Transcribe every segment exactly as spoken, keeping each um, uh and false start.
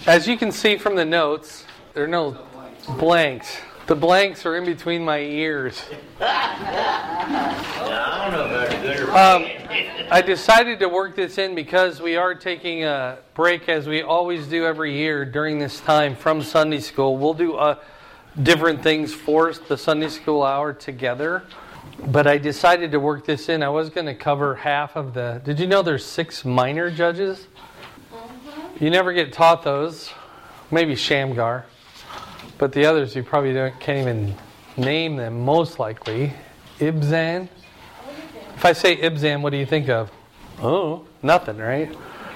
As you can see from the notes, there are no blanks. The blanks are in between my ears. I don't know if that's good or Um, I decided to work this in because we are taking a break, as we always do every year during this time from Sunday school. We'll do uh, different things for the Sunday school hour together. But I decided to work this in. I was going to cover half of the... Did you know there's six minor judges? You never get taught those. Maybe Shamgar. But the others, you probably don't, can't even name them, most likely. Ibzan. If I say Ibzan, what do you think of? Oh, nothing, right?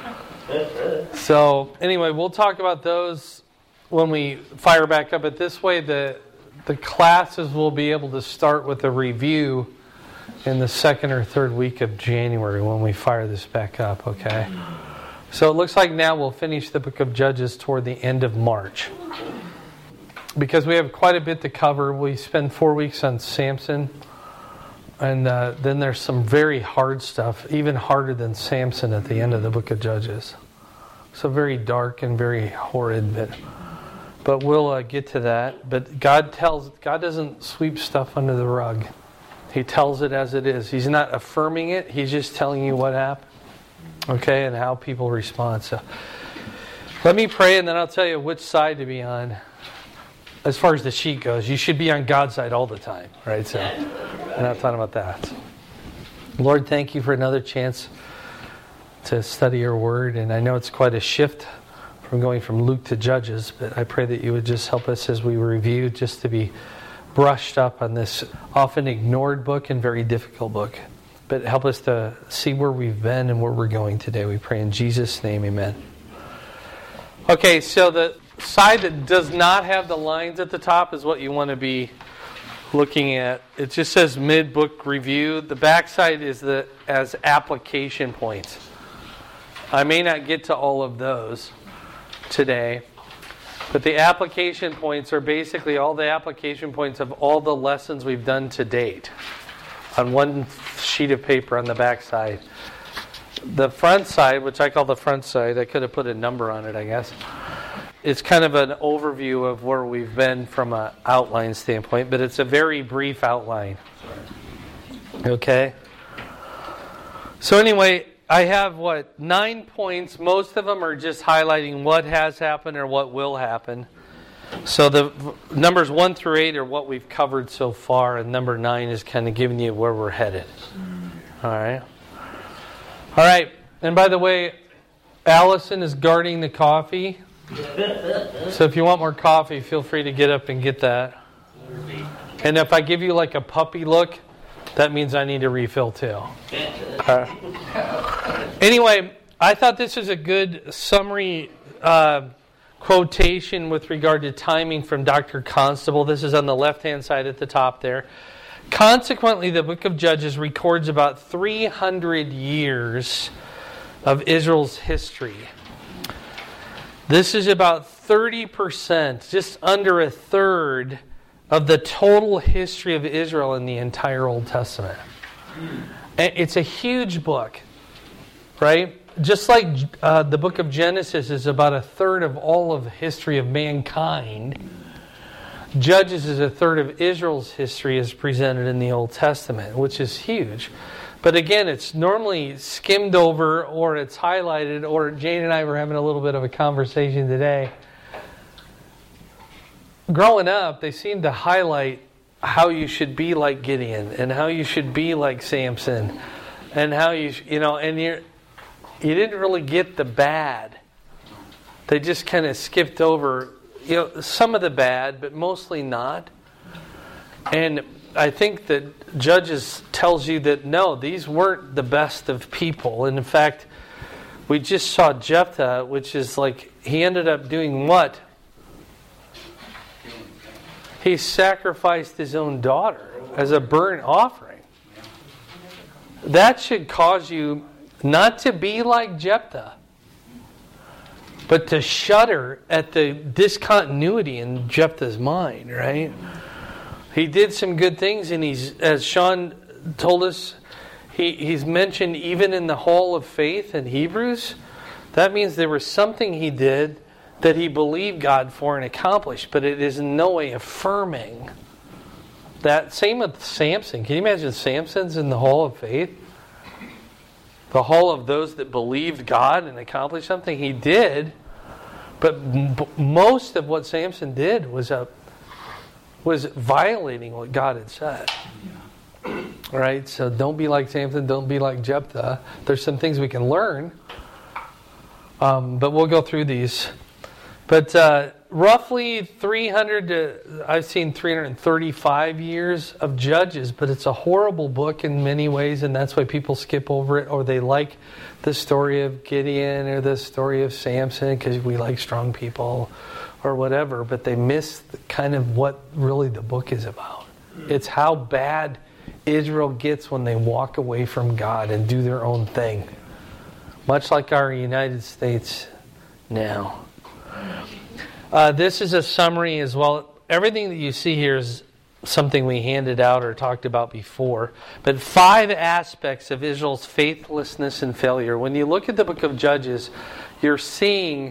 So, anyway, we'll talk about those when we fire back up. But this way, the the classes will be able to start with a review in the second or third week of January when we fire this back up, okay? So it looks like now we'll finish the book of Judges toward the end of March. Because we have quite a bit to cover. We spend four weeks on Samson. And uh, then there's some very hard stuff, even harder than Samson at the end of the book of Judges. So very dark and very horrid. But, but we'll uh, get to that. But God tells, God doesn't sweep stuff under the rug. He tells it as it is. He's not affirming it. He's just telling you what happened. Okay, and how people respond. So let me pray, and then I'll tell you which side to be on. As far as the sheet goes, you should be on God's side all the time, right? So I'm not talking about that. Lord, thank you for another chance to study your word. And I know it's quite a shift from going from Luke to Judges, but I pray that you would just help us as we review, just to be brushed up on this often ignored book and very difficult book. But help us to see where we've been and where we're going today. We pray in Jesus' name, amen. Okay, so the side that does not have the lines at the top is what you want to be looking at. It just says mid-book review. The back side is the as application points. I may not get to all of those today, but the application points are basically all the application points of all the lessons we've done to date on one sheet of paper on the back side. The front side, which I call the front side, I could have put a number on it, I guess. It's kind of an overview of where we've been from an outline standpoint, but it's a very brief outline. Okay? So anyway, I have, what, nine points. Most of them are just highlighting what has happened or what will happen. So the numbers one through eight are what we've covered so far, and number nine is kind of giving you where we're headed. All right? All right. And by the way, Allison is guarding the coffee. So if you want more coffee, feel free to get up and get that. And if I give you like a puppy look, that means I need a refill too. Uh, anyway, I thought this was a good summary uh, quotation with regard to timing from Doctor Constable. This is on the left-hand side at the top there. Consequently, the book of Judges records about three hundred years of Israel's history. This is about thirty percent, just under a third of the total history of Israel in the entire Old Testament. And it's a huge book, right? Just like uh, the book of Genesis is about a third of all of the history of mankind, Judges is a third of Israel's history as presented in the Old Testament, which is huge. But again, it's normally skimmed over, or it's highlighted, or Jane and I were having a little bit of a conversation today. Growing up, they seem to highlight how you should be like Gideon, and how you should be like Samson, and how you, you know, and you're, you didn't really get the bad. They just kind of skipped over, you know, some of the bad, but mostly not. And I think that Judges tells you that no, these weren't the best of people. And in fact, we just saw Jephthah, which is like, he ended up doing what? He sacrificed his own daughter as a burnt offering. That should cause you not to be like Jephthah, but to shudder at the discontinuity in Jephthah's mind, right? He did some good things, and he's, as Sean told us, he, he's mentioned even in the Hall of Faith in Hebrews. That means there was something he did that he believed God for and accomplished, but it is in no way affirming that. Same with Samson. Can you imagine Samson's in the hall of faith? The hall of those that believed God and accomplished something. He did, but m- most of what Samson did was a, was violating what God had said. Right? So don't be like Samson, don't be like Jephthah. There's some things we can learn, um, but we'll go through these. But uh, roughly three hundred to, I've seen three hundred thirty-five years of Judges, but it's a horrible book in many ways, and that's why people skip over it, or they like the story of Gideon or the story of Samson because we like strong people or whatever, but they miss kind of what really the book is about. It's how bad Israel gets when they walk away from God and do their own thing. Much like our United States now. Uh, this is a summary as well. Everything that you see here is something we handed out or talked about before. But five aspects of Israel's faithlessness and failure. When you look at the book of Judges, you're seeing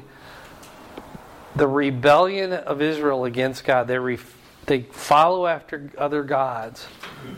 the rebellion of Israel against God. They, re- they follow after other gods.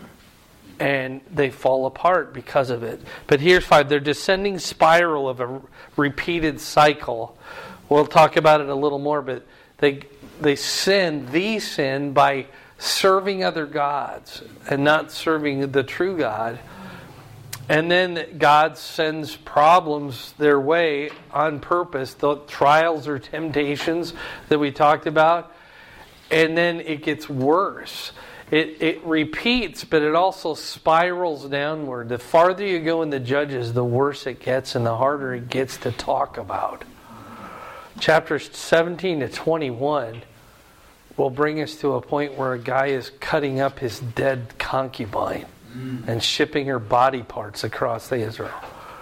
And they fall apart because of it. But here's five. They're descending spiral of a repeated cycle. We'll talk about it a little more, but they they sin, the sin, by serving other gods and not serving the true God. And then God sends problems their way on purpose, the trials or temptations that we talked about. And then it gets worse. It it repeats, but it also spirals downward. The farther you go in the Judges, the worse it gets and the harder it gets to talk about. Chapters seventeen to twenty-one will bring us to a point where a guy is cutting up his dead concubine mm. and shipping her body parts across the Israel.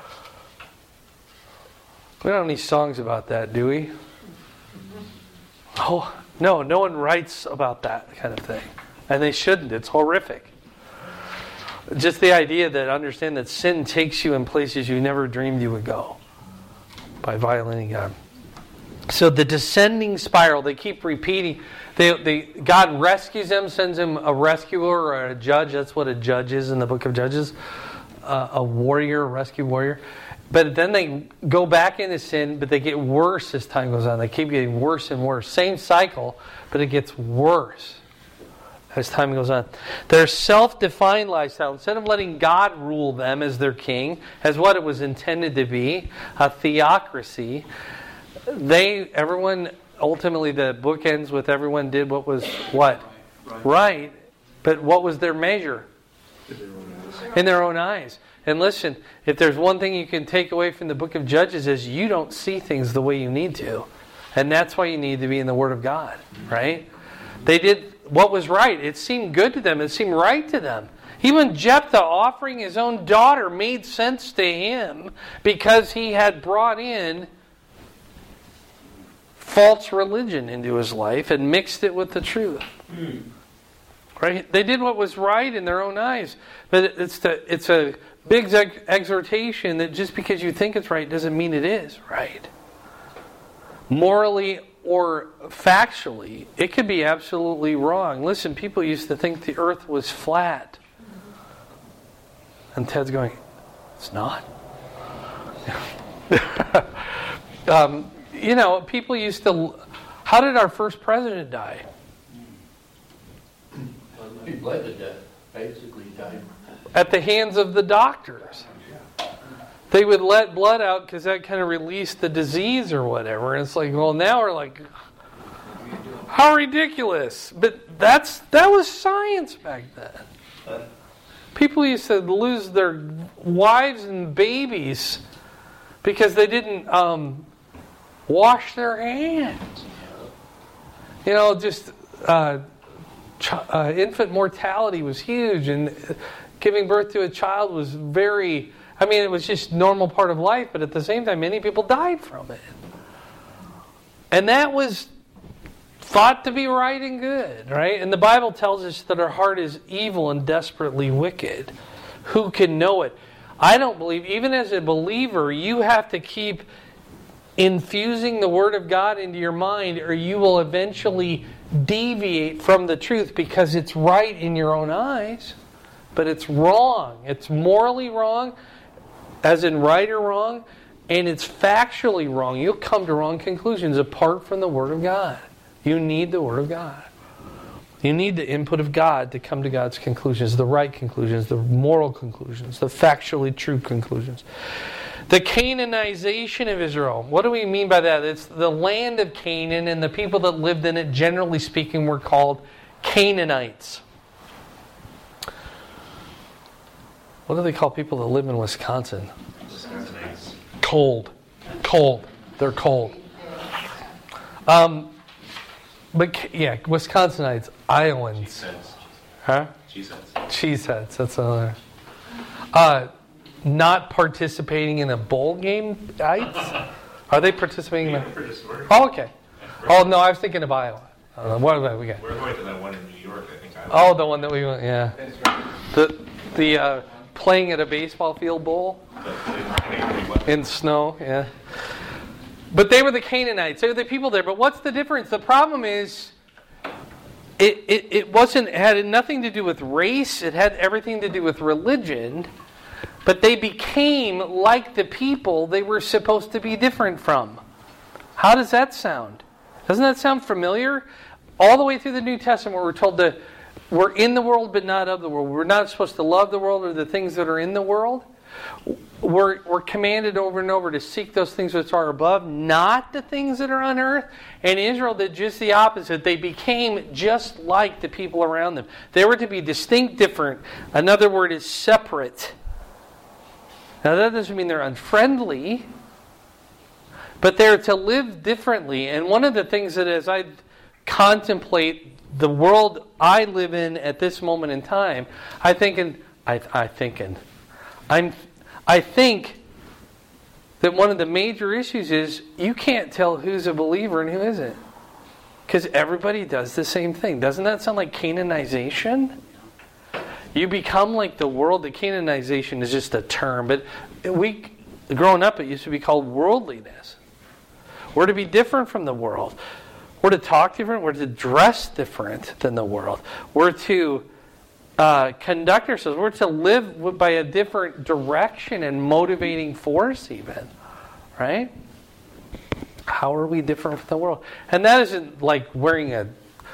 We don't have any songs about that, do we? Oh, no, no one writes about that kind of thing. And they shouldn't. It's horrific. Just the idea that understand that sin takes you in places you never dreamed you would go by violating God. So the descending spiral, they keep repeating. They, they, God rescues them, sends them a rescuer or a judge. That's what a judge is in the book of Judges. Uh, a warrior, a rescue warrior. But then they go back into sin, but they get worse as time goes on. They keep getting worse and worse. Same cycle, but it gets worse as time goes on. Their self-defined lifestyle, instead of letting God rule them as their king, as what it was intended to be, a theocracy, they, everyone, ultimately the book ends with everyone did what was what? Right. right. But what was their measure? In their own eyes. And listen, if there's one thing you can take away from the book of Judges is you don't see things the way you need to. And that's why you need to be in the Word of God, right? They did what was right. It seemed good to them. It seemed right to them. Even Jephthah offering his own daughter made sense to him because he had brought in false religion into his life and mixed it with the truth. Mm. Right? They did what was right in their own eyes. But it's the, it's a big exhortation that just because you think it's right doesn't mean it is right. Morally or factually, it could be absolutely wrong. Listen, people used to think the earth was flat. And Ted's going, it's not. um, you know, people used to... How did our first president die? He bled to death. Basically died. At the hands of the doctors. They would let blood out because that kind of released the disease or whatever. And it's like, well, now we're like, how ridiculous. But that's that was science back then. People used to lose their wives and babies because they didn't um, wash their hands. You know, just uh, ch- uh, infant mortality was huge, and giving birth to a child was very... I mean, it was just normal part of life, but at the same time, many people died from it. And that was thought to be right and good, right? And the Bible tells us that our heart is evil and desperately wicked. Who can know it? I don't believe, even as a believer, you have to keep infusing the Word of God into your mind, or you will eventually deviate from the truth because it's right in your own eyes, but it's wrong. It's morally wrong, as in right or wrong, and it's factually wrong. You'll come to wrong conclusions apart from the Word of God. You need the Word of God. You need the input of God to come to God's conclusions, the right conclusions, the moral conclusions, the factually true conclusions. The Canaanization of Israel. What do we mean by that? It's the land of Canaan, and the people that lived in it, generally speaking, were called Canaanites. What do they call people that live in Wisconsin? Wisconsinites. Cold. Cold. They're cold. Um, but yeah, Wisconsinites, Iowans. Cheeseheads. Huh? Cheeseheads. Cheeseheads, that's another. Uh, not participating in a bowl game, ites? Are they participating in For this work. Oh, okay. Oh, no, I was thinking of Iowa. Uh, what about we got? We're going to that one in New York, I think. Oh, the one that we went, yeah. The the uh, playing at a baseball field bowl in snow, yeah. But they were the Canaanites. They were the people there. But what's the difference? The problem is, it it, it wasn't it had nothing to do with race. It had everything to do with religion. But they became like the people they were supposed to be different from. How does that sound? Doesn't that sound familiar? All the way through the New Testament, we're told that we're in the world but not of the world. We're not supposed to love the world or the things that are in the world. We're, we're commanded over and over to seek those things which are above, not the things that are on earth. And Israel did just the opposite. They became just like the people around them. They were to be distinct, different. Another word is separate. Now that doesn't mean they're unfriendly, but they're to live differently. And one of the things that as I contemplate the world I live in at this moment in time, I thinking, I, I thinking, I'm, I think that one of the major issues is you can't tell who's a believer and who isn't, because everybody does the same thing. Doesn't that sound like Canaanization? You become like the world. The Canaanization is just a term, but we, growing up, it used to be called worldliness. We're to be different from the world. We're to talk different. We're to dress different than the world. We're to uh, conduct ourselves. We're to live by a different direction and motivating force even. Right? How are we different from the world? And that isn't like wearing a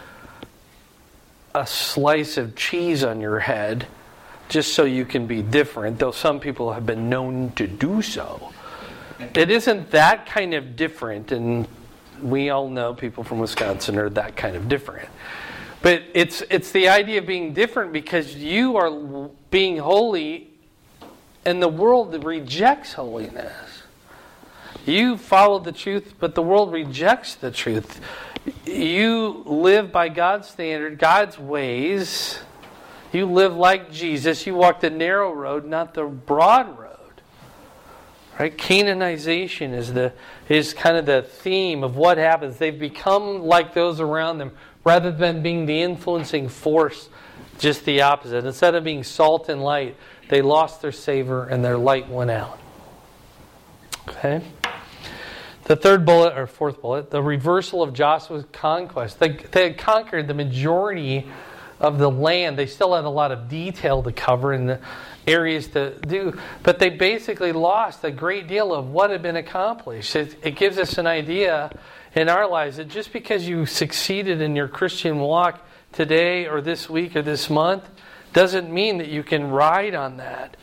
a slice of cheese on your head just so you can be different, though some people have been known to do so. It isn't that kind of different, and we all know people from Wisconsin are that kind of different. But it's it's the idea of being different because you are being holy and the world rejects holiness. You follow the truth, but the world rejects the truth. You live by God's standard, God's ways. You live like Jesus. You walk the narrow road, not the broad road. Right? Canaanization is the is kind of the theme of what happens. They've become like those around them, rather than being the influencing force, just the opposite. Instead of being salt and light, they lost their savor and their light went out. Okay? The third bullet, or fourth bullet, the reversal of Joshua's conquest. They, they had conquered the majority of the land. They still had a lot of detail to cover and the areas to do, but they basically lost a great deal of what had been accomplished. It, it gives us an idea in our lives that just because you succeeded in your Christian walk today or this week or this month doesn't mean that you can ride on that.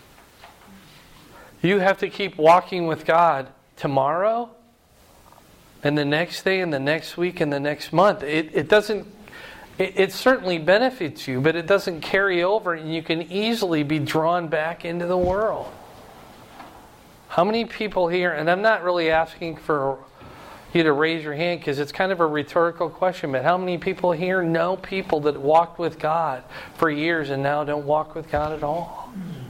You have to keep walking with God tomorrow and the next day and the next week and the next month. It, it doesn't it, it certainly benefits you, but it doesn't carry over, and you can easily be drawn back into the world. How many people here, and I'm not really asking for you to raise your hand because it's kind of a rhetorical question, but how many people here know people that walked with God for years and now don't walk with God at all?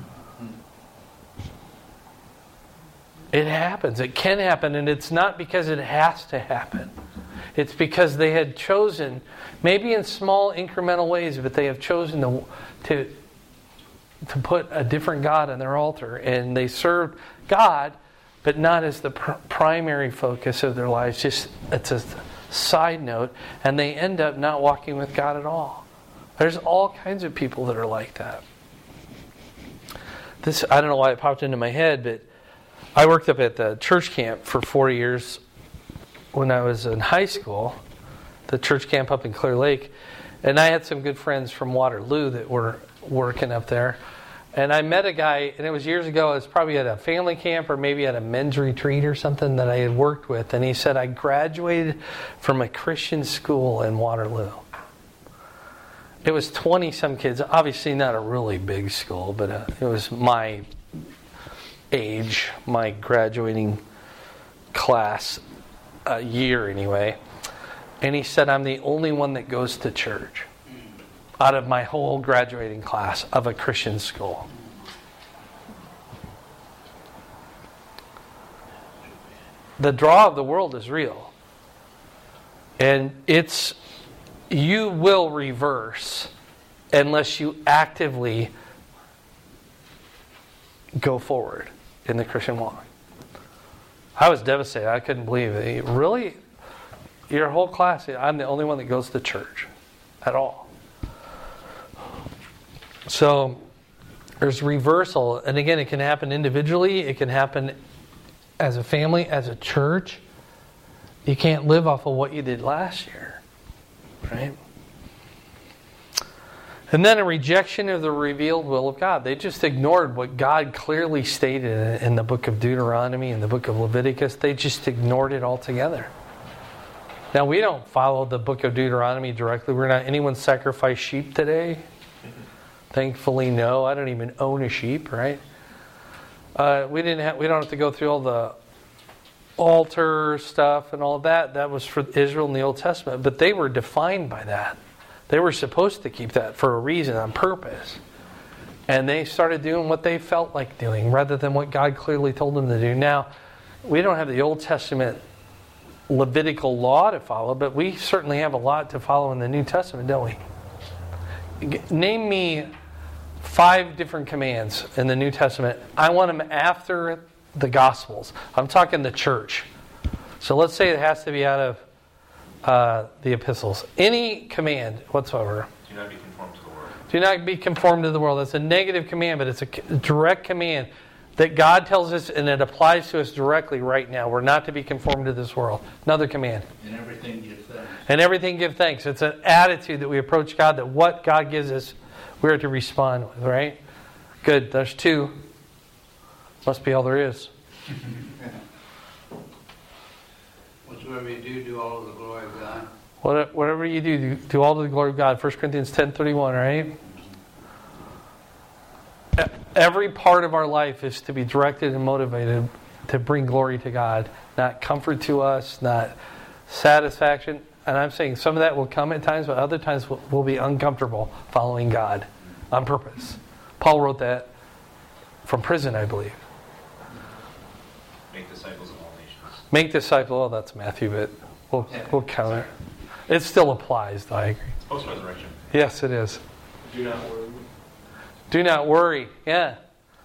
It happens. It can happen, and it's not because it has to happen. It's because they had chosen, maybe in small incremental ways, but they have chosen to to, to put a different God on their altar, and they served God but not as the pr- primary focus of their lives. Just it's a side note, and they end up not walking with God at all. There's all kinds of people that are like that. This I don't know why it popped into my head, but I worked up at the church camp for four years when I was in high school, the church camp up in Clear Lake, and I had some good friends from Waterloo that were working up there. And I met a guy, and it was years ago, it was probably at a family camp or maybe at a men's retreat or something that I had worked with. And he said, I graduated from a Christian school in Waterloo. It was twenty-some kids, obviously not a really big school, but uh, it was my age, my graduating class uh, year anyway. And he said, I'm the only one that goes to church out of my whole graduating class of a Christian school. The draw of the world is real. And it's, you will reverse unless you actively go forward in the Christian walk. I was devastated. I couldn't believe it. Really? Your whole class, I'm the only one that goes to church at all. So there's reversal, and again, it can happen individually, it can happen as a family, as a church. You can't live off of what you did last year, right? And then a rejection of the revealed will of God. They just ignored what God clearly stated in the book of Deuteronomy and the book of Leviticus. They just ignored it altogether. Now, we don't follow the book of Deuteronomy directly. We're not, anyone sacrifice sheep today? Thankfully, no. I don't even own a sheep, right? Uh, we didn't have. We don't have to go through all the altar stuff and all of that. That was for Israel in the Old Testament. But they were defined by that. They were supposed to keep that for a reason, on purpose. And they started doing what they felt like doing rather than what God clearly told them to do. Now, we don't have the Old Testament Levitical law to follow, but we certainly have a lot to follow in the New Testament, don't we? Name me five different commands in the New Testament. I want them after the Gospels. I'm talking the church. So let's say it has to be out of uh, the epistles. Any command whatsoever. Do not be conformed to the world. Do not be conformed to the world. That's a negative command, but it's a direct command that God tells us, and it applies to us directly right now. We're not to be conformed to this world. Another command. And everything give thanks. And everything give thanks. It's an attitude that we approach God, that what God gives us, we're to respond with, right? Good. There's two. Must be all there is. Whatsoever you do, do all of the glory of God. What, whatever you do, do, do all to the glory of God. First Corinthians ten thirty-one, right? Every part of our life is to be directed and motivated to bring glory to God. Not comfort to us, not satisfaction. And I'm saying some of that will come at times, but other times we'll be uncomfortable following God on purpose. Paul wrote that from prison, I believe. Make disciples of all nations. Make disciples. Oh, that's Matthew, but we'll, we'll count it. It still applies, though, I agree. It's post-resurrection. Yes, it is. Do not worry. Do not worry. Yeah.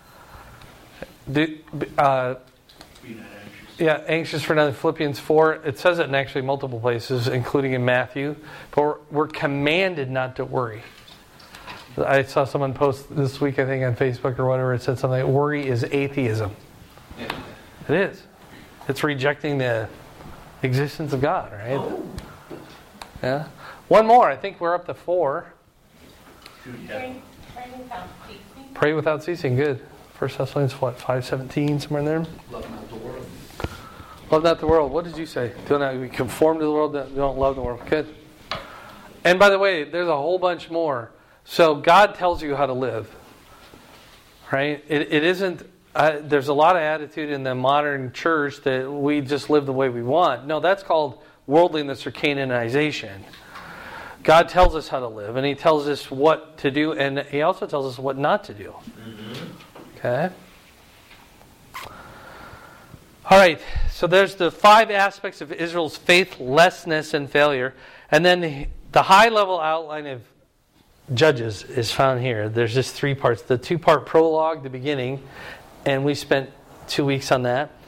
Do, uh, Be not anxious. yeah, anxious for nothing. Philippians four. It says it in actually multiple places, including in Matthew. But we're, we're commanded not to worry. I saw someone post this week, I think, on Facebook or whatever. It said something like, worry is atheism. Yeah. It is. It's rejecting the existence of God, right? Oh. Yeah. One more. I think we're up to four. Yeah. Pray without ceasing. Pray without ceasing. Good. First Thessalonians, what, five seventeen, somewhere in there? Love not the world. Love not the world. What did you say? Do not be conformed to the world. Don't love the world. Good. And by the way, there's a whole bunch more. So God tells you how to live. Right? It, it isn't... Uh, there's a lot of attitude in the modern church that we just live the way we want. No, that's called worldliness or Canaanization. God tells us how to live, and He tells us what to do, and He also tells us what not to do. Mm-hmm. Okay? All right, so there's the five aspects of Israel's faithlessness and failure, and then the, the high-level outline of Judges is found here. There's just three parts. The two-part prologue, the beginning, and we spent two weeks on that.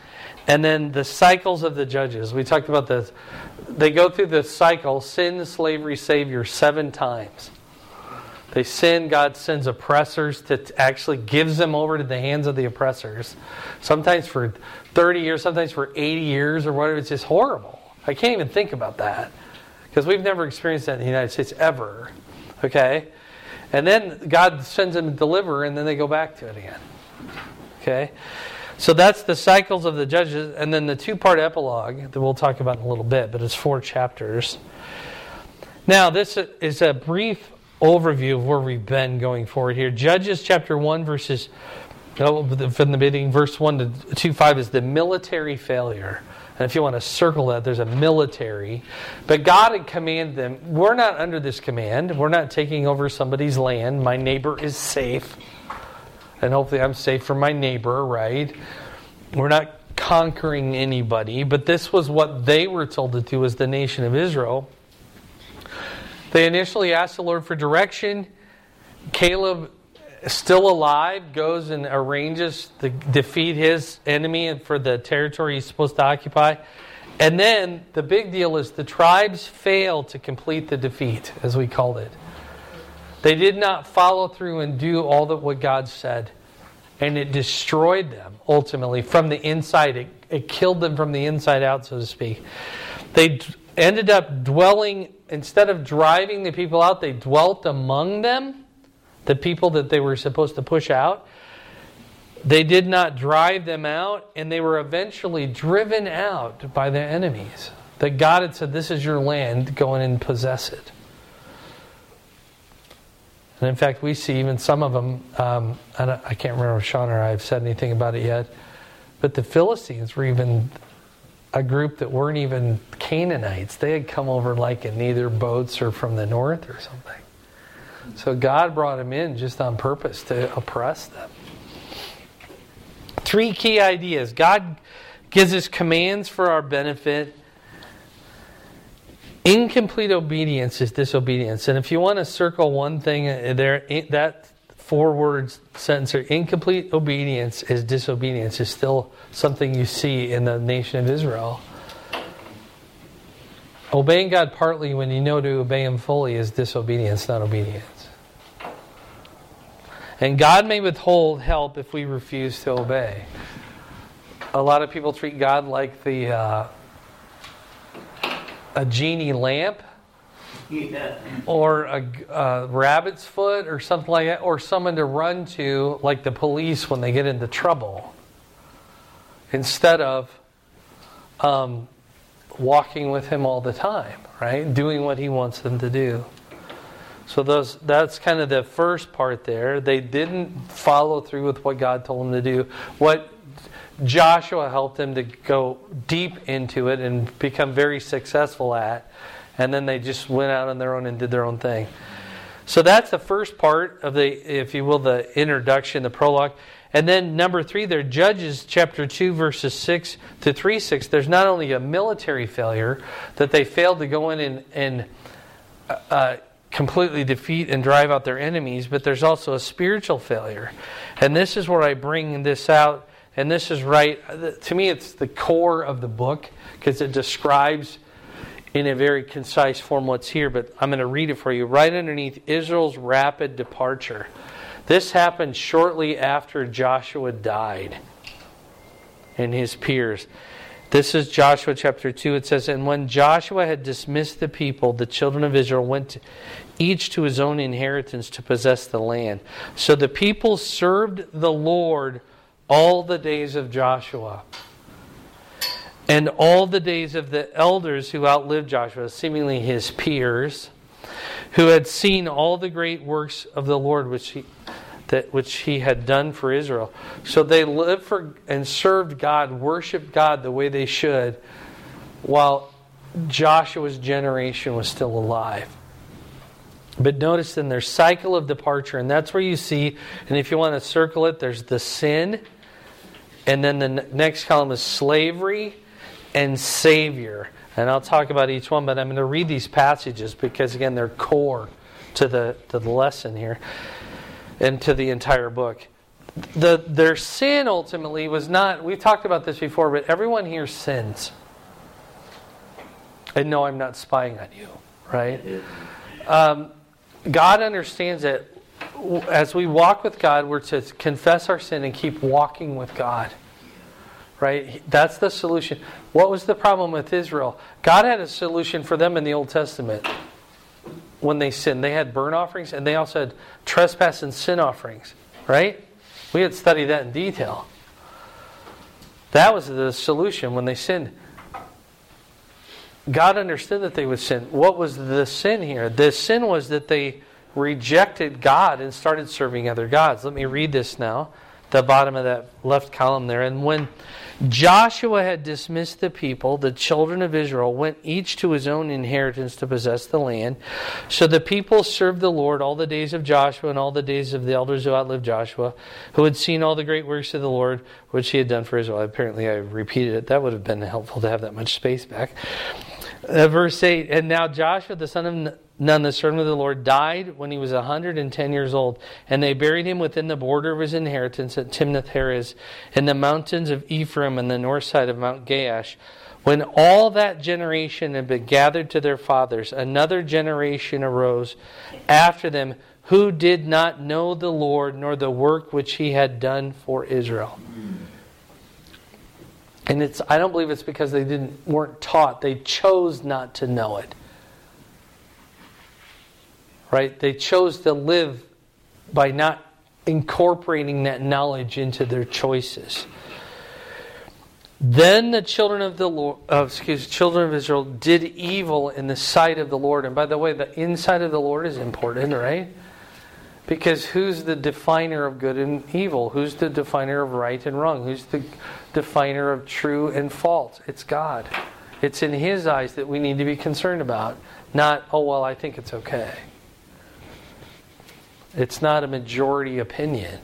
And then the cycles of the judges. We talked about this. They go through the cycle, sin, slavery, savior, seven times. They sin, God sends oppressors to actually gives them over to the hands of the oppressors. Sometimes for thirty years, sometimes for eighty years or whatever. It's just horrible. I can't even think about that. Because we've never experienced that in the United States ever. Okay? And then God sends them to deliver, and then they go back to it again. Okay? So that's the cycles of the judges. And then the two-part epilogue that we'll talk about in a little bit, but it's four chapters. Now, this is a brief overview of where we've been going forward here. Judges chapter one, verses, oh, from the beginning, verse one to two, five is the military failure. And if you want to circle that, there's a military. But God had commanded them. We're not under this command. We're not taking over somebody's land. My neighbor is safe. And hopefully I'm safe from my neighbor, right? We're not conquering anybody. But this was what they were told to do as the nation of Israel. They initially asked the Lord for direction. Caleb, still alive, goes and arranges to defeat his enemy and for the territory he's supposed to occupy. And then the big deal is the tribes failed to complete the defeat, as we called it. They did not follow through and do all that what God said. And it destroyed them, ultimately, from the inside. It, it killed them from the inside out, so to speak. They d- ended up dwelling, instead of driving the people out, they dwelt among them. The people that they were supposed to push out, they did not drive them out, and they were eventually driven out by their enemies. That God had said, this is your land, go in and possess it. And in fact, we see even some of them, um, I, don't, I can't remember if Sean or I have said anything about it yet, but the Philistines were even a group that weren't even Canaanites. They had come over like in either boats or from the north or something. So God brought them in just on purpose to oppress them. Three key ideas. God gives us commands for our benefit. Incomplete obedience is disobedience. And if you want to circle one thing there, that four words sentence there, incomplete obedience is disobedience, is still something you see in the nation of Israel. Obeying God partly when you know to obey Him fully is disobedience, not obedience. And God may withhold help if we refuse to obey. A lot of people treat God like the uh, a genie lamp, Yeah. or a, a rabbit's foot, or something like that, or someone to run to, like the police when they get into trouble, instead of um, walking with Him all the time, right? Doing what He wants them to do. So those that's kind of the first part there. They didn't follow through with what God told them to do. What Joshua helped them to go deep into it and become very successful at. And then they just went out on their own and did their own thing. So that's the first part of the, if you will, the introduction, the prologue. And then number three there, Judges chapter two, verses six to three six. There's not only a military failure, that they failed to go in and, and uh, completely defeat and drive out their enemies, but there's also a spiritual failure. And this is where I bring this out. And this is right, to me it's the core of the book, because it describes in a very concise form what's here, but I'm going to read it for you. Right underneath, Israel's rapid departure. This happened shortly after Joshua died and his peers. This is Joshua chapter two. It says, and when Joshua had dismissed the people, the children of Israel went each to his own inheritance to possess the land. So the people served the Lord all the days of Joshua, and all the days of the elders who outlived Joshua, seemingly his peers, who had seen all the great works of the Lord which he that which he had done for Israel. So they lived for and served God, worshiped God the way they should, while Joshua's generation was still alive. But notice in their cycle of departure, and that's where you see, and if you want to circle it, there's the sin, and then the next column is slavery and Savior. And I'll talk about each one, but I'm going to read these passages because, again, they're core to the to the lesson here and to the entire book. the their sin ultimately was not, we've talked about this before, but everyone here sins. And no, I'm not spying on you, right? Um, God understands that as we walk with God, we're to confess our sin and keep walking with God. Right? That's the solution. What was the problem with Israel? God had a solution for them in the Old Testament when they sinned. They had burnt offerings and they also had trespass and sin offerings. Right? We had studied that in detail. That was the solution when they sinned. God understood that they would sin. What was the sin here? The sin was that they rejected God and started serving other gods. Let me read this now. The bottom of that left column there. And when Joshua had dismissed the people, the children of Israel went each to his own inheritance to possess the land. So the people served the Lord all the days of Joshua and all the days of the elders who outlived Joshua, who had seen all the great works of the Lord, which he had done for Israel. Apparently I repeated it. That would have been helpful to have that much space back. Uh, verse eight, and now Joshua the son of Nun, the servant of the Lord, died when he was one hundred ten years old, and they buried him within the border of his inheritance at Timnath-Heres in the mountains of Ephraim on the north side of Mount Gaash. When all that generation had been gathered to their fathers, another generation arose after them who did not know the Lord nor the work which he had done for Israel. And it's I don't believe it's because they didn't weren't taught. They chose not to know it. Right? They chose to live by not incorporating that knowledge into their choices. Then the children of the Lord, uh, excuse, children of Israel did evil in the sight of the Lord. And by the way, the inside of the Lord is important, right? Because who's the definer of good and evil? Who's the definer of right and wrong? Who's the definer of true and false? It's God. It's in His eyes that we need to be concerned about. Not, oh, well, I think it's okay. It's not a majority opinion.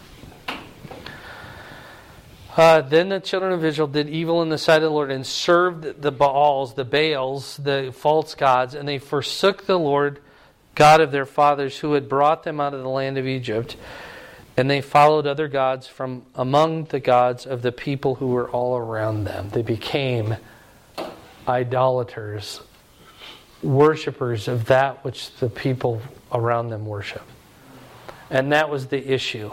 Uh, then the children of Israel did evil in the sight of the Lord and served the Baals, the Baals, the false gods, and they forsook the Lord God of their fathers who had brought them out of the land of Egypt, and they followed other gods from among the gods of the people who were all around them. They became idolaters, worshippers of that which the people around them worship. And that was the issue.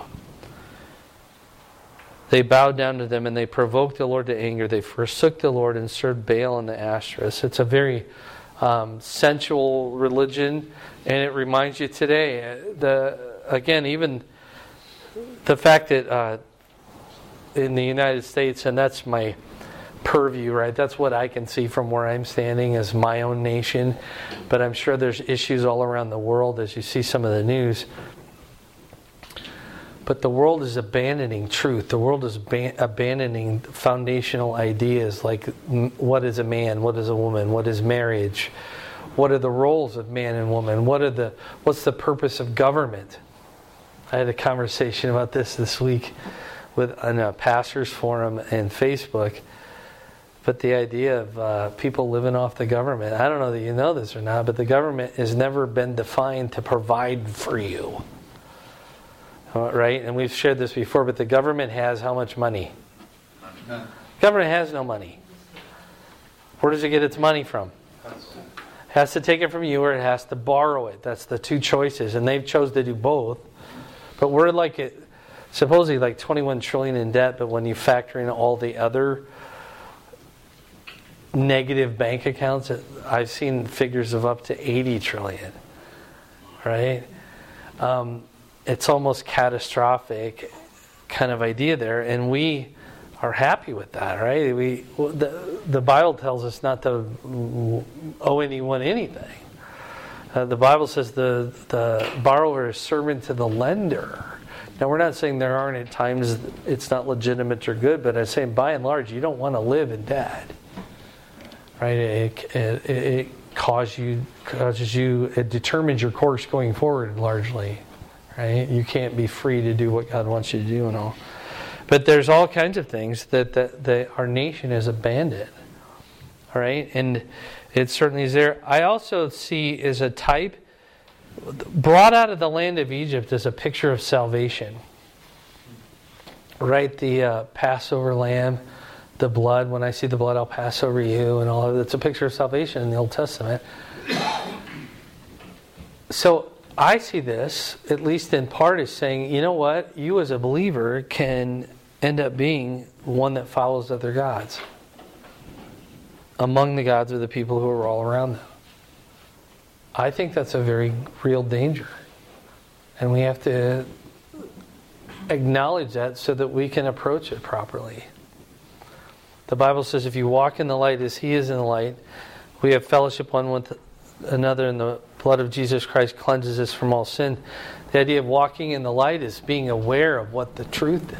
They bowed down to them and they provoked the Lord to anger. They forsook the Lord and served Baal and the Ashtoreths. It's a very um, sensual religion, and it reminds you today. The again, even the fact that uh, in the United States, and that's my purview, right? That's what I can see from where I'm standing as my own nation. But I'm sure there's issues all around the world as you see some of the news. But the world is abandoning truth. The world is ban- abandoning foundational ideas like m- what is a man, what is a woman, what is marriage, what are the roles of man and woman, what are the what's the purpose of government. I had a conversation about this this week with on a pastors forum and Facebook. But the idea of uh, people living off the government, I don't know that you know this or not, but the government has never been defined to provide for you. Right? And we've shared this before, but the government has how much money? None. Government has no money. Where does it get its money from? It has to take it from you or it has to borrow it. That's the two choices. And they've chose to do both. But we're like, it, supposedly like twenty-one trillion in debt, but when you factor in all the other negative bank accounts, I've seen figures of up to eighty trillion. Right? Um, It's almost catastrophic kind of idea there, and we are happy with that, right? We the the Bible tells us not to owe anyone anything. Uh, the Bible says the the borrower is servant to the lender. Now, we're not saying there aren't at times it's not legitimate or good, but I'm saying by and large you don't want to live in debt, right? It it, it causes you causes you it determines your course going forward largely. Right? You can't be free to do what God wants you to do and all. But there's all kinds of things that, that, that our nation has abandoned. All right? And it certainly is there. I also see as a type, brought out of the land of Egypt as a picture of salvation. right? The uh, Passover lamb, the blood. When I see the blood, I'll pass over you, and all of it. It's a picture of salvation in the Old Testament. So I see this, at least in part, as saying, you know what? You as a believer can end up being one that follows other gods. Among the gods are the people who are all around them. I think that's a very real danger. And we have to acknowledge that so that we can approach it properly. The Bible says if you walk in the light as He is in the light, we have fellowship one with another, and the blood of Jesus Christ cleanses us from all sin. The idea of walking in the light is being aware of what the truth is.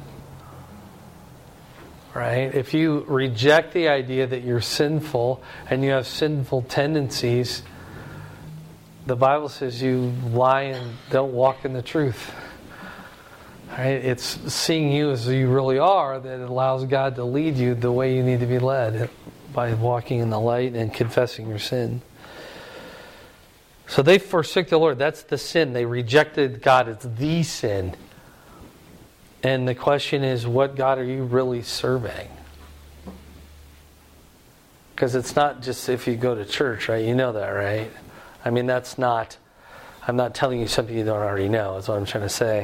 Right? If you reject the idea that you're sinful and you have sinful tendencies, the Bible says you lie and don't walk in the truth. Right? It's seeing you as you really are that allows God to lead you the way you need to be led, by walking in the light and confessing your sin. So they forsook the Lord. That's the sin. They rejected God. It's the sin. And the question is, what God are you really serving? Because it's not just if you go to church, right? You know that, right? I mean, that's not... I'm not telling you something you don't already know, is what I'm trying to say.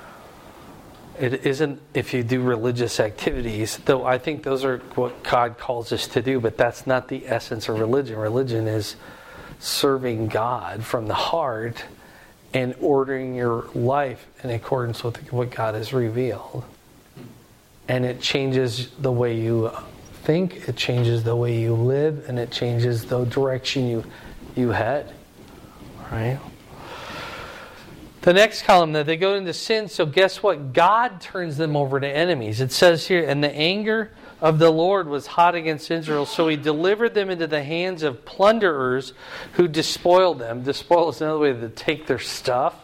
It isn't if you do religious activities, though I think those are what God calls us to do, but that's not the essence of religion. Religion is serving God from the heart and ordering your life in accordance with what God has revealed. And it changes the way you think, it changes the way you live, and it changes the direction you, you head. Right? The next column, that they go into sin, so guess what? God turns them over to enemies. It says here, and the anger of the Lord was hot against Israel, so He delivered them into the hands of plunderers who despoiled them. Despoil is another way to take their stuff.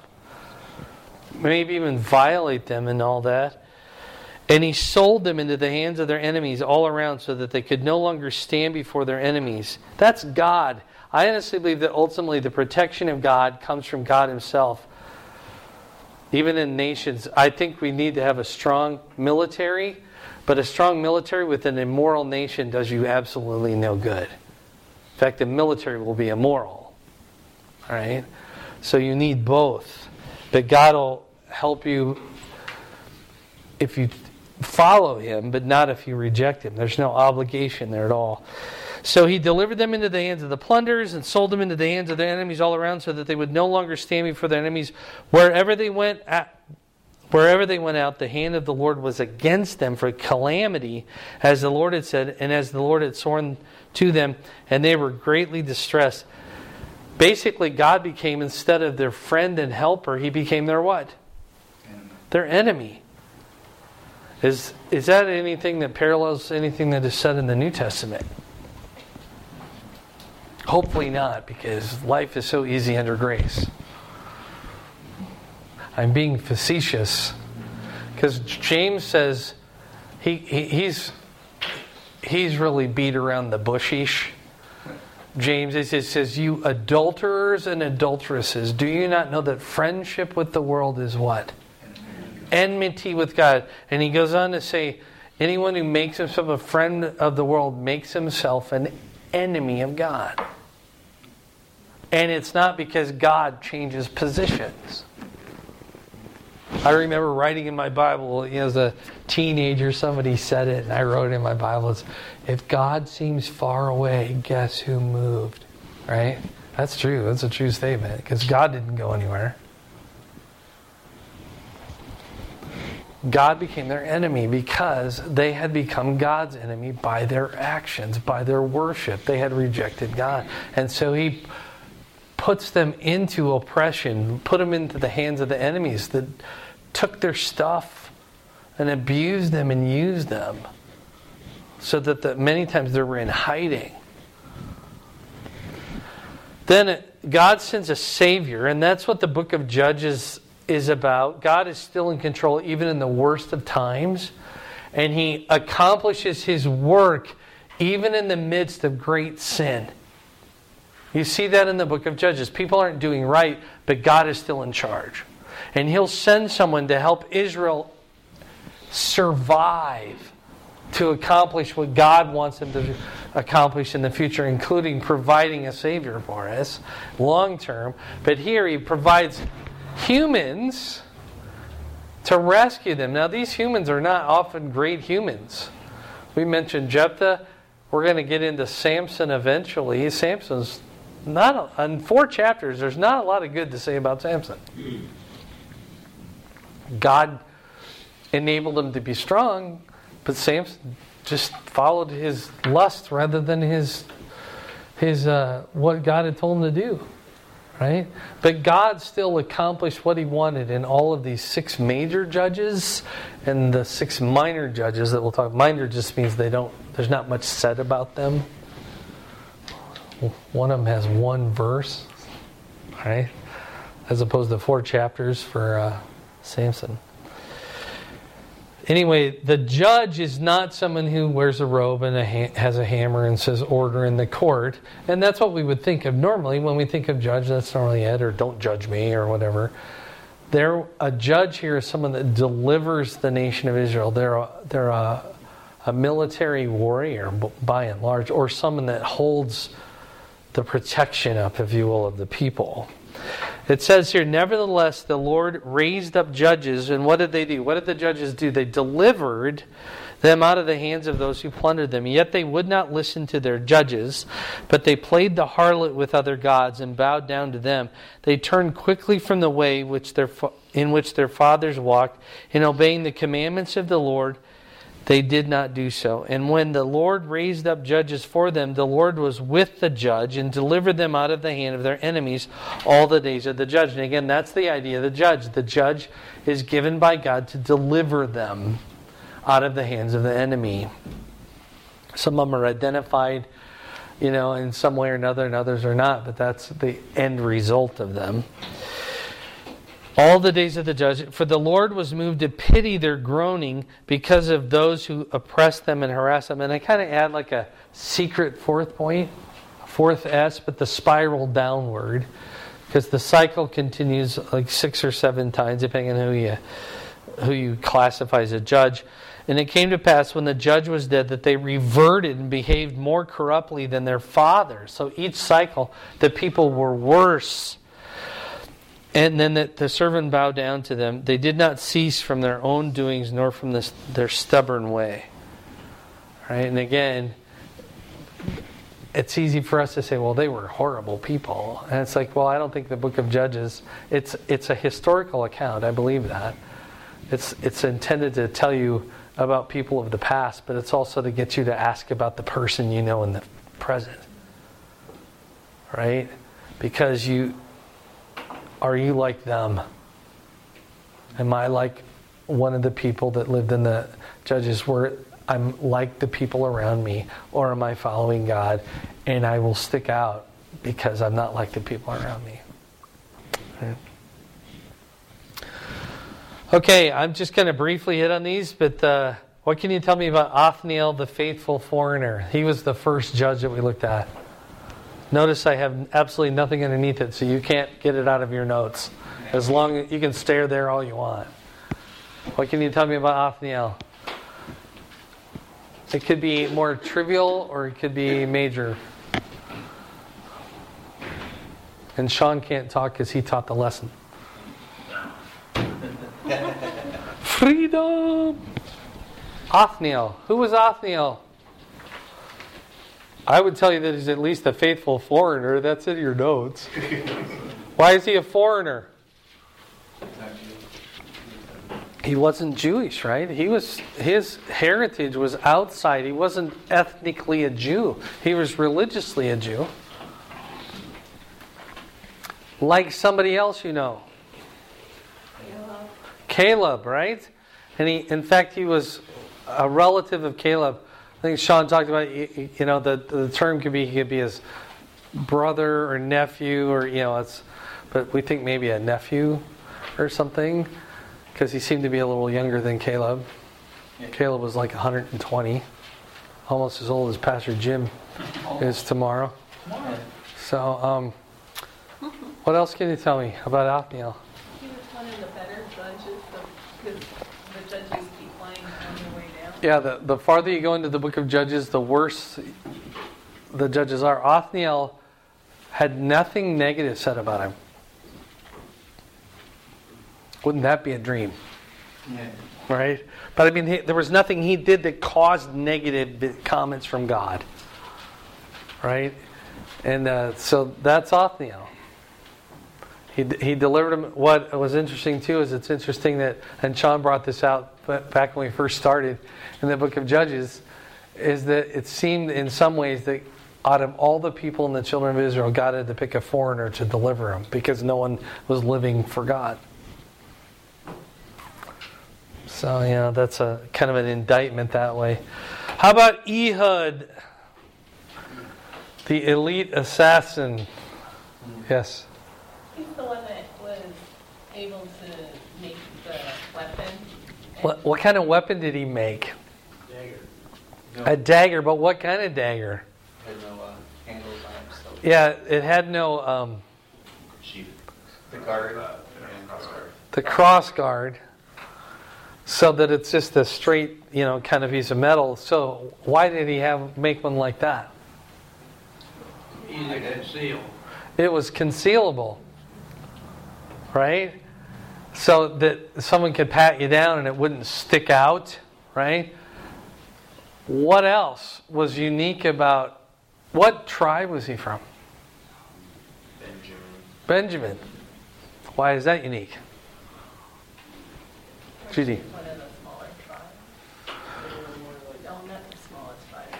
Maybe even violate them and all that. And He sold them into the hands of their enemies all around so that they could no longer stand before their enemies. That's God. I honestly believe that ultimately the protection of God comes from God Himself. Even in nations, I think we need to have a strong military, but a strong military with an immoral nation does you absolutely no good. In fact, the military will be immoral. All right? So you need both. But God will help you if you follow Him, but not if you reject Him. There's no obligation there at all. So He delivered them into the hands of the plunderers and sold them into the hands of their enemies all around, so that they would no longer stand before their enemies. Wherever they went at, wherever they went out, the hand of the Lord was against them for calamity, as the Lord had said, and as the Lord had sworn to them, and they were greatly distressed. Basically, God became, instead of their friend and helper, He became their what? Enemy. Their enemy. Is, is that anything that parallels anything that is said in the New Testament? Hopefully not, because life is so easy under grace. I'm being facetious, because James says he, he he's he's really beat around the bushish. James it says, "You adulterers and adulteresses, do you not know that friendship with the world is what? Enmity with God." And he goes on to say, anyone who makes himself a friend of the world makes himself an enemy of God. And it's not because God changes positions. I remember writing in my Bible, you know, as a teenager, somebody said it, and I wrote it in my Bible, it's, if God seems far away, guess who moved? Right? That's true. That's a true statement, because God didn't go anywhere. God became their enemy because they had become God's enemy by their actions, by their worship. They had rejected God. And so He puts them into oppression, put them into the hands of the enemies that took their stuff and abused them and used them, so that the, many times they were in hiding. Then God sends a Savior, and that's what the book of Judges is about. God is still in control even in the worst of times, and He accomplishes His work even in the midst of great sin. You see that in the book of Judges. People aren't doing right, but God is still in charge. And He'll send someone to help Israel survive to accomplish what God wants them to accomplish in the future, including providing a Savior for us long term. But here He provides humans to rescue them. Now, these humans are not often great humans. We mentioned Jephthah. We're going to get into Samson eventually. Samson's not, a, in four chapters, there's not a lot of good to say about Samson. God enabled him to be strong, but Samson just followed his lust rather than his his uh, what God had told him to do, right? But God still accomplished what He wanted in all of these six major judges and the six minor judges that we'll talk. Minor just means they don't. There's not much said about them. One of them has one verse, right? As opposed to four chapters for uh, Samson. Anyway, the judge is not someone who wears a robe and a ha- has a hammer and says order in the court. And that's what we would think of normally when we think of judge. That's normally it, or don't judge me, or whatever. They're, a judge here is someone that delivers the nation of Israel. They're a, they're a, a military warrior, by and large, or someone that holds the protection up, if you will, of the people. It says here, nevertheless, the Lord raised up judges, and what did they do? What did the judges do? They delivered them out of the hands of those who plundered them. Yet they would not listen to their judges, but they played the harlot with other gods and bowed down to them. They turned quickly from the way which their in which their fathers walked, in obeying the commandments of the Lord. They did not do so. And when the Lord raised up judges for them, the Lord was with the judge and delivered them out of the hand of their enemies all the days of the judge. And again, that's the idea of the judge. The judge is given by God to deliver them out of the hands of the enemy. Some of them are identified, you know, in some way or another, and others are not. But that's the end result of them. All the days of the judge, for the Lord was moved to pity their groaning because of those who oppress them and harass them. And I kind of add like a secret fourth point, fourth S, but the spiral downward, because the cycle continues like six or seven times, depending on who you who you classify as a judge. And it came to pass when the judge was dead that they reverted and behaved more corruptly than their fathers. So each cycle, the people were worse. And then that the servant bowed down to them. They did not cease from their own doings, nor from this, their stubborn way. Right? And again, it's easy for us to say, well, they were horrible people. And it's like, well, I don't think the book of Judges, it's it's a historical account. I believe that. It's it's intended to tell you about people of the past, but it's also to get you to ask about the person you know in the present. Right? Because you... Are you like them? Am I like one of the people that lived in the Judges where I'm like the people around me? Or am I following God and I will stick out because I'm not like the people around me? Right. Okay, I'm just going to briefly hit on these, but uh, what can you tell me about Othniel, the faithful foreigner? He was the first judge that we looked at. Notice I have absolutely nothing underneath it, so you can't get it out of your notes. As long as you can stare there all you want. What can you tell me about Othniel? It could be more trivial or it could be major. And Sean can't talk because he taught the lesson. Freedom! Othniel. Who was Othniel? I would tell you that he's at least a faithful foreigner. That's in your notes. Why is he a foreigner? He wasn't Jewish, right? He was his heritage was outside. He wasn't ethnically a Jew. He was religiously a Jew. Like somebody else you know. Caleb. Caleb, right? And he, in fact, he was a relative of Caleb. I think Sean talked about, you know, the the term could be he could be his brother or nephew, or you know, it's, but we think maybe a nephew or something, because he seemed to be a little younger than Caleb. Yeah. Caleb was like one hundred twenty, almost as old as Pastor Jim is tomorrow. tomorrow. So, um, what else can you tell me about Othniel? He was one of the better judges, because the judges keep lying Yeah, the, the farther you go into the book of Judges, the worse the judges are. Othniel had nothing negative said about him. Wouldn't that be a dream? Yeah. Right? But I mean, he, there was nothing he did that caused negative comments from God. Right? And uh, so that's Othniel. He he delivered him. What was interesting too is it's interesting that, and Sean brought this out back when we first started in the book of Judges, is that it seemed in some ways that out of all the people in the children of Israel, God had to pick a foreigner to deliver them because no one was living for God. So, you know, that's a kind of an indictment that way. How about Ehud, the elite assassin? Yes. He's the one that was able to make the weapon. What, what kind of weapon did he make? Dagger. A dagger, but what kind of dagger? Had no uh, handles on it. So Yeah, it had no, um, Sheep. the guard Uh, and crossguard. the cross guard, so that it's just a straight, you know, kind of piece of metal. So why did he have make one like that? easy to conceal. It was concealable, right? So that someone could pat you down and it wouldn't stick out, right? What else was unique about, what tribe was he from? Benjamin. Benjamin. Why is that unique? Judy. One of the smaller tribes. No, not the smallest tribe.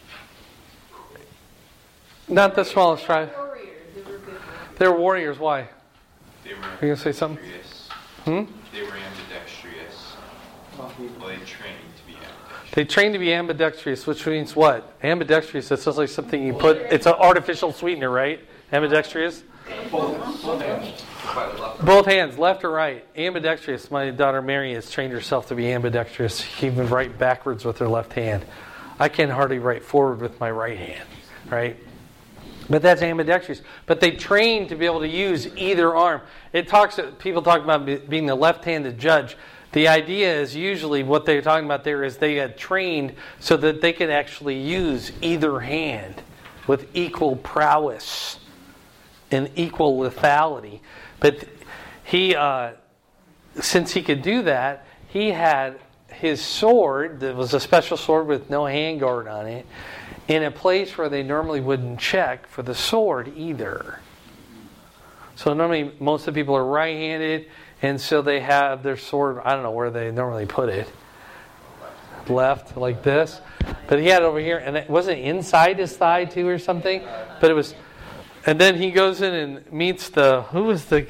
Not the smallest tribe. Warriors. They were good warriors. They're warriors. Why? They were Are you going to say something? ambidextrous. Hmm? They were ambidextrous. Well, they trained to be ambidextrous. They train to be ambidextrous, which means what? Ambidextrous, that sounds like something you put, it's an artificial sweetener, right? Ambidextrous? Both, both hands. Both hands, left or right. Ambidextrous. My daughter Mary has trained herself to be ambidextrous. She can write backwards with her left hand. I can hardly write forward with my right hand, right? But that's ambidextrous. But they train to be able to use either arm. It talks. People talk about being the left-handed judge. The idea is usually what they're talking about there is they had trained so that they could actually use either hand with equal prowess and equal lethality. But he, uh, since he could do that, he had his sword, that was a special sword with no handguard on it, in a place where they normally wouldn't check for the sword either. So normally most of the people are right-handed, and so they have their sword, I don't know where they normally put it, left, like this. But he had it over here, and it wasn't inside his thigh too or something, but it was. And then he goes in and meets the, who is the,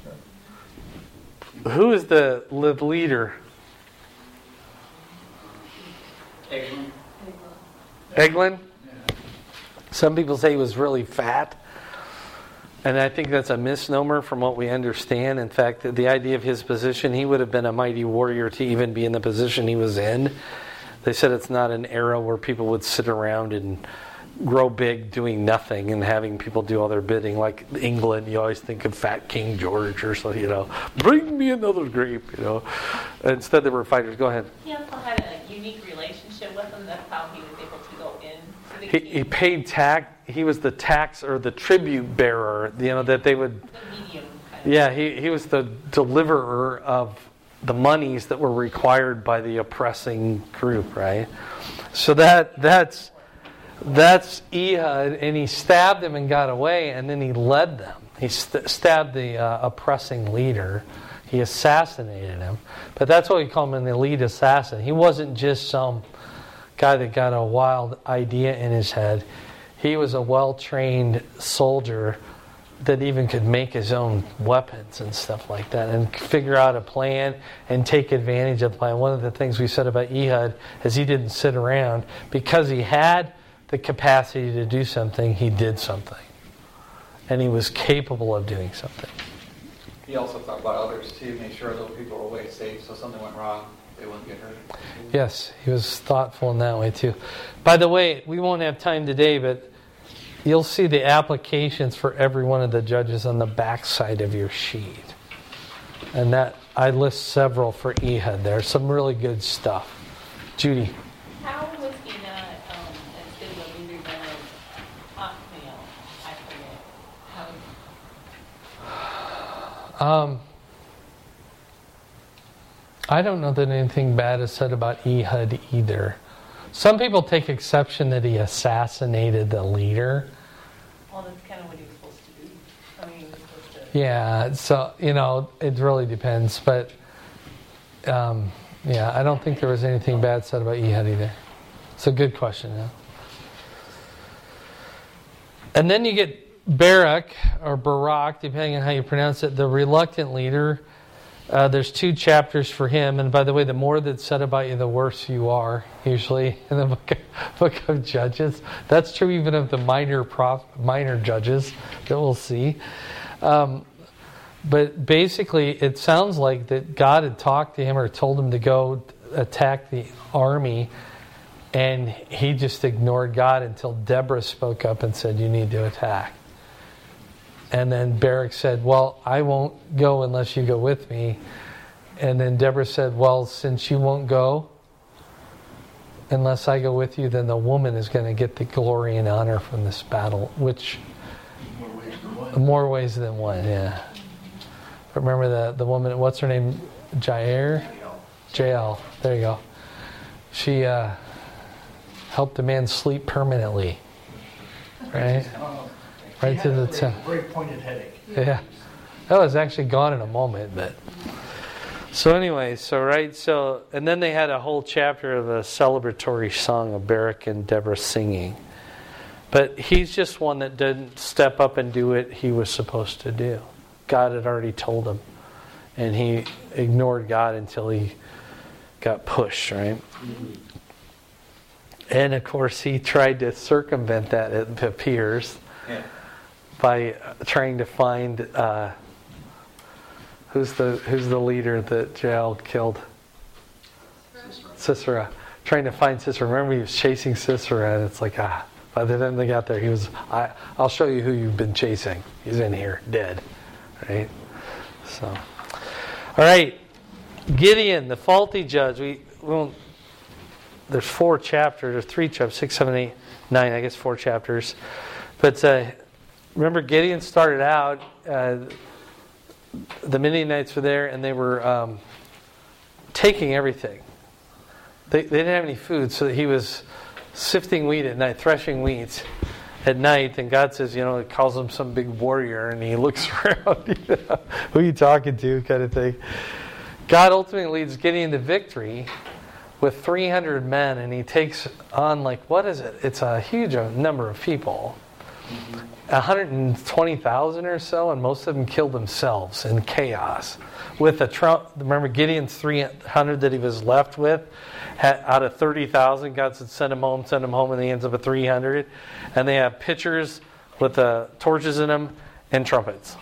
who is the leader? Eglon. Eglon? Some people say he was really fat. And I think that's a misnomer from what we understand. In fact, the, the idea of his position, he would have been a mighty warrior to even be in the position he was in. They said it's not an era where people would sit around and grow big doing nothing and having people do all their bidding. Like England, you always think of Fat King George or so, you know, bring me another grape, you know. Instead, they were fighters. Go ahead. He also had a unique relationship with them. That's how he was able to go in to the He, king. he paid tax. He was the tax or the tribute bearer, you know, that they would. The medium kind of. Yeah, he, he was the deliverer of the monies that were required by the oppressing group, right? So that that's that's Ehud, and he stabbed them and got away, and then he led them. He st- stabbed the uh, oppressing leader. He assassinated him. But that's why we call him an elite assassin. He wasn't just some guy that got a wild idea in his head. He was a well-trained soldier that even could make his own weapons and stuff like that and figure out a plan and take advantage of the plan. One of the things we said about Ehud is he didn't sit around. Because he had the capacity to do something, he did something. And he was capable of doing something. He also thought about others too, make sure those people were away safe, so if something went wrong, they wouldn't get hurt. Yes, he was thoughtful in that way too. By the way, we won't have time today, but you'll see the applications for every one of the judges on the back side of your sheet. And that I list several for Ehud. There's some really good stuff. Judy. How was he not, um, instead of a leader, done as Othniel? I forget. How was Um, I don't know that anything bad is said about Ehud either. Some people take exception that he assassinated the leader. Well, that's kind of what he was supposed to do. I mean, he was supposed to. Yeah, so, you know, it really depends. But, um, yeah, I don't think there was anything bad said about Ehud either. It's a good question, yeah. And then you get Barak, or Barak, depending on how you pronounce it, the reluctant leader. Uh, there's two chapters for him. And by the way, the more that's said about you, the worse you are, usually, in the book of, book of Judges. That's true even of the minor prof, minor judges that we'll see. Um, but basically, it sounds like that God had talked to him or told him to go attack the army, and he just ignored God until Deborah spoke up and said, you need to attack. And then Barak said, well, I won't go unless you go with me. And then Deborah said, well, since you won't go unless I go with you, then the woman is going to get the glory and honor from this battle, which More ways than one. more ways than one, yeah. Remember the, the woman, what's her name? Jair? Jael. There you go. She uh, helped a man sleep permanently. Right? Right to the Very, t- very pointed headache. Yeah. That was actually gone in a moment, but so anyway, so right, so and then they had a whole chapter of a celebratory song of Barak and Deborah singing. But he's just one that didn't step up and do what he was supposed to do. God had already told him. And he ignored God until he got pushed, right? Mm-hmm. And of course he tried to circumvent that, it appears. Yeah. By trying to find uh, who's the who's the leader that Jael killed? Sisera. Sisera. Trying to find Sisera. Remember, he was chasing Sisera, and it's like, ah. By the time they got there, he was. I, I'll show you who you've been chasing. He's in here, dead. Right. So, all right. Gideon, the faulty judge. We, we won't. There's four chapters, or three chapters, six, seven, eight, nine. I guess four chapters. But. Uh, Remember, Gideon started out, uh, the Midianites were there, and they were um, taking everything. They, they didn't have any food, so he was sifting wheat at night, threshing wheat at night, and God says, you know, he calls him some big warrior, and he looks around, you know, who are you talking to, kind of thing. God ultimately leads Gideon to victory with three hundred men, and he takes on, like, what is it? It's a huge number of people. one hundred twenty thousand or so, and most of them killed themselves in chaos. With a Trump, remember Gideon's three hundred that he was left with, had, out of thirty thousand, God said, send him home, send him home, and he ends up at three hundred. And they have pitchers with uh, torches in them and trumpets.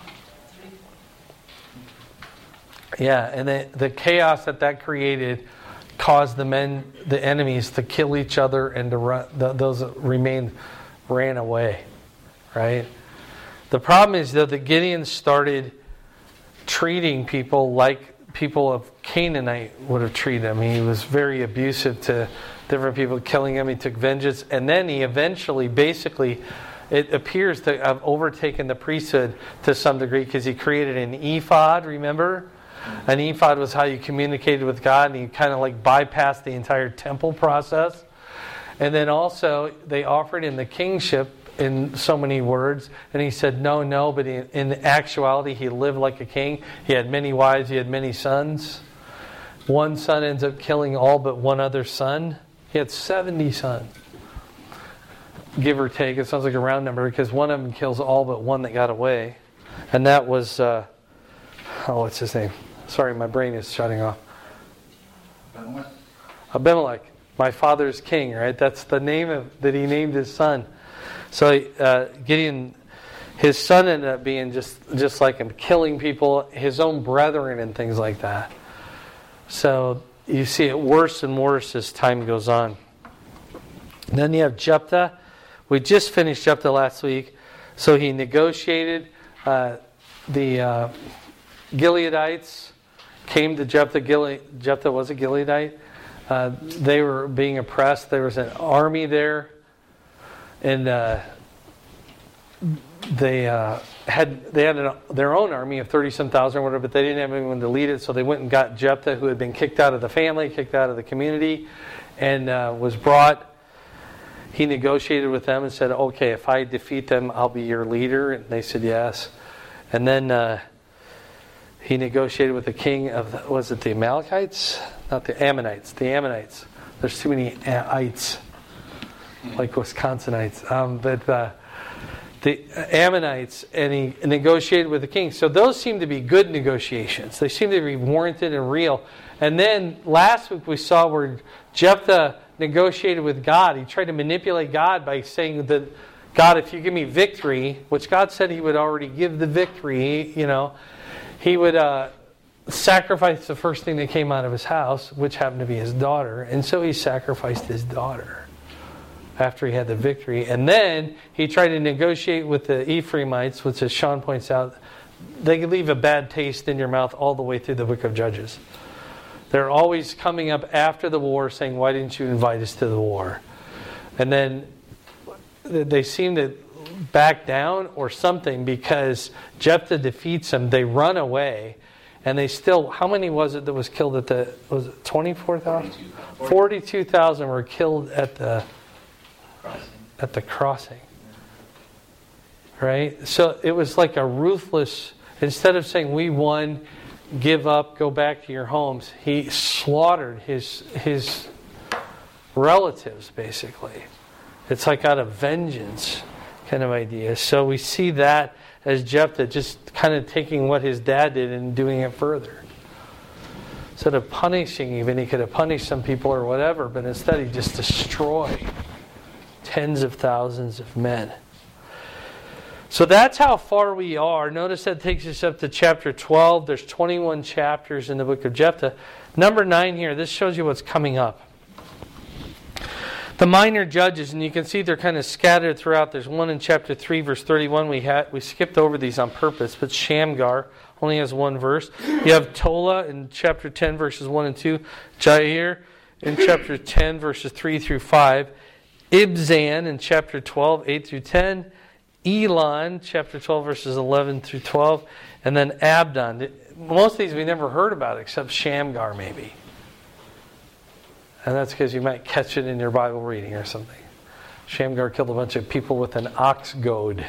Yeah, and the, the chaos that that created caused the men, the enemies, to kill each other, and to run. The, those that remained ran away. Right? The problem is though that Gideon started treating people like people of Canaanite would have treated him. He was very abusive to different people, killing them. He took vengeance, and then he eventually, basically, it appears to have overtaken the priesthood to some degree because he created an ephod. Remember, an ephod was how you communicated with God, and he kind of like bypassed the entire temple process. And then also they offered him the kingship in so many words, and he said no, no, but in, in actuality he lived like a king. He had many wives, he had many sons. One son ends up killing all but one other son. He had seventy sons, give or take. It sounds like a round number because one of them kills all but one that got away, and that was uh, oh what's his name? Sorry, my brain is shutting off. Abimelech, my father's king, right? That's the name of, that he named his son. So uh, Gideon, his son ended up being just, just like him, killing people, his own brethren and things like that. So you see it worse and worse as time goes on. And then you have Jephthah. We just finished Jephthah last week. So he negotiated. Uh, the uh, Gileadites came to Jephthah. Gile- Jephthah was a Gileadite. Uh, they were being oppressed. There was an army there, and uh, they uh, had they had an, their own army of thirty some thousand or whatever, but they didn't have anyone to lead it. So they went and got Jephthah, who had been kicked out of the family, kicked out of the community, and uh, was brought. He negotiated with them and said, "Okay, if I defeat them, I'll be your leader." And they said yes. And then uh, he negotiated with the king of, was it the Amalekites? Not the Ammonites. The Ammonites. There's too many ites, like Wisconsinites. Um, but uh, the Ammonites, and he negotiated with the king. So those seem to be good negotiations. They seem to be warranted and real. And then last week we saw where Jephthah negotiated with God. He tried to manipulate God by saying that, God, if you give me victory, which God said he would already give the victory, you know, he would uh, sacrifice the first thing that came out of his house, which happened to be his daughter. And so he sacrificed his daughter after he had the victory. And then he tried to negotiate with the Ephraimites, which, as Sean points out, they could leave a bad taste in your mouth all the way through the book of Judges. They're always coming up after the war saying, why didn't you invite us to the war? And then they seem to back down or something because Jephthah defeats them. They run away. And they still, how many was it that was killed at the, was it twenty-four thousand? forty-two thousand were killed at the crossing. At the crossing. Right? So it was like a ruthless, instead of saying we won, give up, go back to your homes, he slaughtered his his relatives, basically. It's like out of vengeance kind of idea. So we see that as Jephthah just kind of taking what his dad did and doing it further. Instead of punishing, even he could have punished some people or whatever, but instead he just destroyed tens of thousands of men. So that's how far we are. Notice that takes us up to chapter twelve. There's twenty-one chapters in the book of Jephthah. Number nine here, this shows you what's coming up. The minor judges, and you can see they're kind of scattered throughout. There's one in chapter three, verse thirty-one. We had we skipped over these on purpose, but Shamgar only has one verse. You have Tola in chapter ten, verses one and two. Jair in chapter ten, verses three through five. Ibzan in chapter twelve, eight through ten. Elon, chapter twelve, verses eleven through twelve. And then Abdon. Most of these we never heard about except Shamgar, maybe. And that's because you might catch it in your Bible reading or something. Shamgar killed a bunch of people with an ox goad.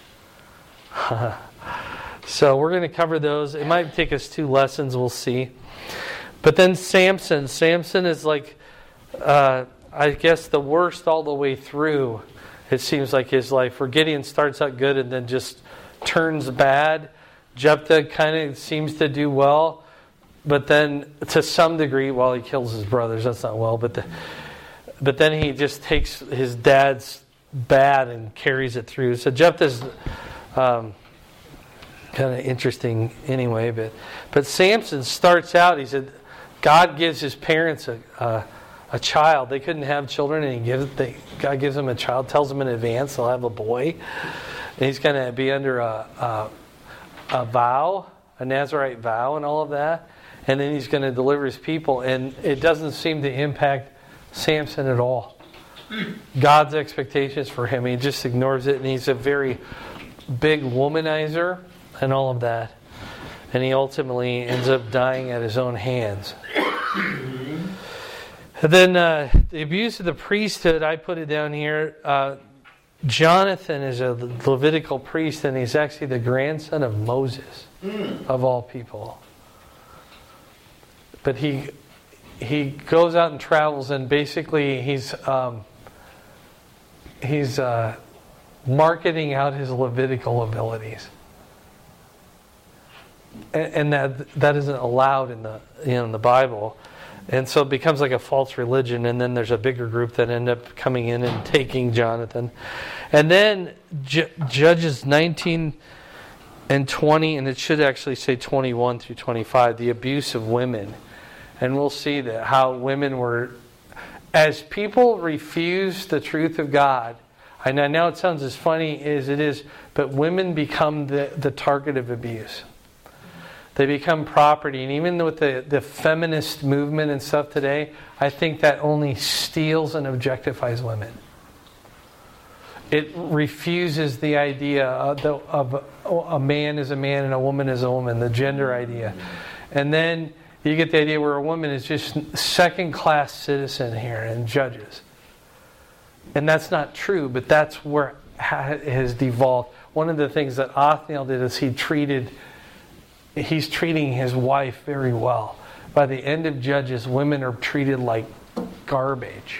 So we're going to cover those. It might take us two lessons, we'll see. But then Samson. Samson is like, uh, I guess, the worst all the way through. It seems like his life. Where Gideon starts out good and then just turns bad. Jephthah kind of seems to do well. But then, to some degree, while he kills his brothers, that's not well. But the, but then he just takes his dad's bad and carries it through. So Jephthah's um, kind of interesting anyway. But but Samson starts out. He said, God gives his parents a a, a child. They couldn't have children, and he gives they, God gives them a child. Tells them in advance they'll have a boy. And he's going to be under a, a a vow, a Nazirite vow, and all of that. And then he's going to deliver his people. And it doesn't seem to impact Samson at all. God's expectations for him, he just ignores it. And he's a very big womanizer and all of that. And he ultimately ends up dying at his own hands. And then uh, the abuse of the priesthood, I put it down here. Uh, Jonathan is a Levitical priest, and he's actually the grandson of Moses, of all people. But he he goes out and travels, and basically he's um, he's uh, marketing out his Levitical abilities, and, and that that isn't allowed in the you know in the Bible, and so it becomes like a false religion. And then there's a bigger group that end up coming in and taking Jonathan, and then J- Judges nineteen and twenty, and it should actually say twenty-one through twenty-five, the abuse of women. And we'll see that how women were, as people refuse the truth of God, and I know it sounds as funny as it is, but women become the, the target of abuse. They become property. And even with the, the feminist movement and stuff today, I think that only steals and objectifies women. It refuses the idea of, the, of a man is a man and a woman is a woman, the gender idea. And then you get the idea where a woman is just second-class citizen here and judges. And that's not true, but that's where it has devolved. One of the things that Othniel did is he treated, he's treating his wife very well. By the end of Judges, women are treated like garbage.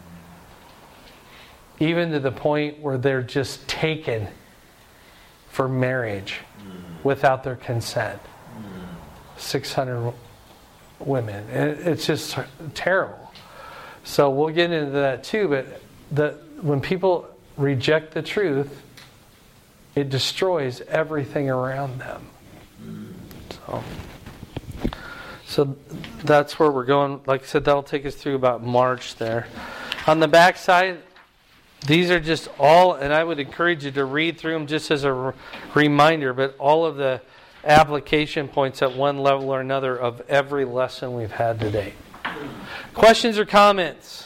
Even to the point where they're just taken for marriage without their consent. six hundred women. It's just terrible. So we'll get into that too, but the, when people reject the truth, it destroys everything around them. So, so that's where we're going. Like I said, that'll take us through about March there. On the back side, these are just all, and I would encourage you to read through them just as a r- reminder, but all of the application points at one level or another of every lesson we've had today. Questions or comments?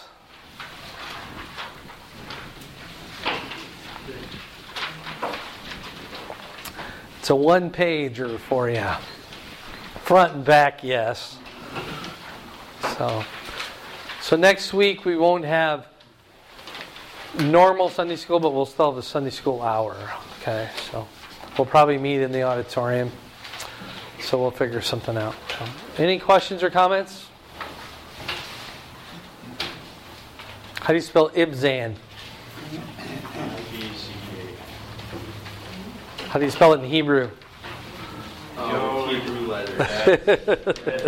It's a one-pager for you. Front and back, yes. So, so next week we won't have normal Sunday school, but we'll still have a Sunday school hour. Okay, so we'll probably meet in the auditorium. So we'll figure something out. So, any questions or comments? How do you spell Ibzan? How do you spell it in Hebrew? No Hebrew letter.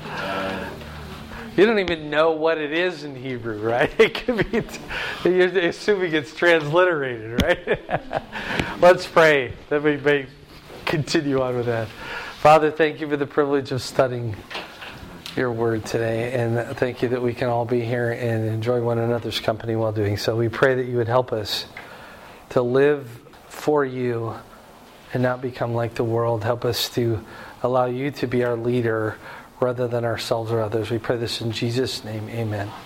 You don't even know what it is in Hebrew, right? It could be, you're assuming it's transliterated, right? Let's pray that we may continue on with that. Father, thank you for the privilege of studying your word today, and thank you that we can all be here and enjoy one another's company while doing so. We pray that you would help us to live for you and not become like the world. Help us to allow you to be our leader rather than ourselves or others. We pray this in Jesus' name. Amen.